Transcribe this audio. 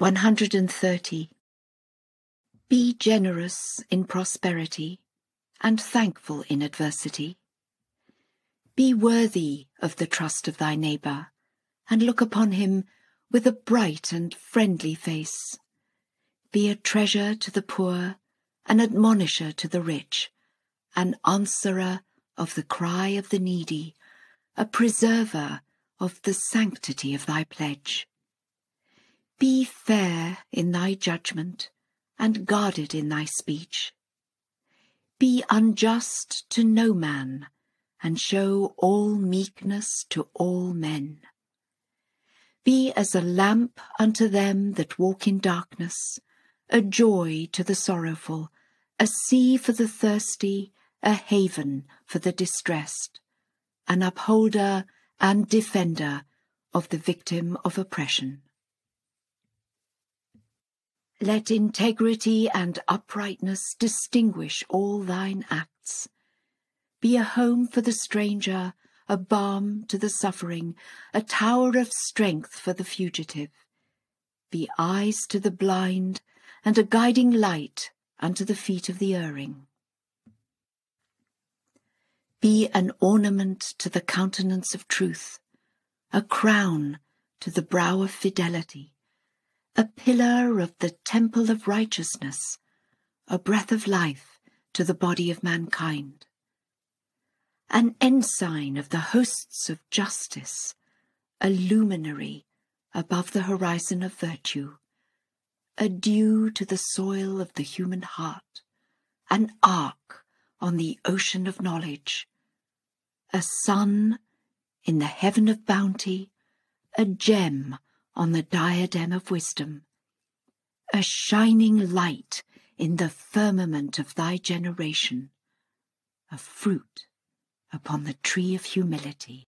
130. Be generous in prosperity and thankful in adversity. Be worthy of the trust of thy neighbour, and look upon him with a bright and friendly face. Be a treasure to the poor, an admonisher to the rich, an answerer of the cry of the needy, a preserver of the sanctity of thy pledge. Be fair in thy judgment, and guarded in thy speech. Be unjust to no man, and show all meekness to all men. Be as a lamp unto them that walk in darkness, a joy to the sorrowful, a sea for the thirsty, a haven for the distressed, an upholder and defender of the victim of oppression. Let integrity and uprightness distinguish all thine acts. Be a home for the stranger, a balm to the suffering, a tower of strength for the fugitive. Be eyes to the blind, and a guiding light unto the feet of the erring. Be an ornament to the countenance of truth, a crown to the brow of fidelity, a pillar of the temple of righteousness, a breath of life to the body of mankind, an ensign of the hosts of justice, a luminary above the horizon of virtue, a dew to the soil of the human heart, an ark on the ocean of knowledge, a sun in the heaven of bounty, a gem on the diadem of wisdom, a shining light in the firmament of thy generation, a fruit upon the tree of humility.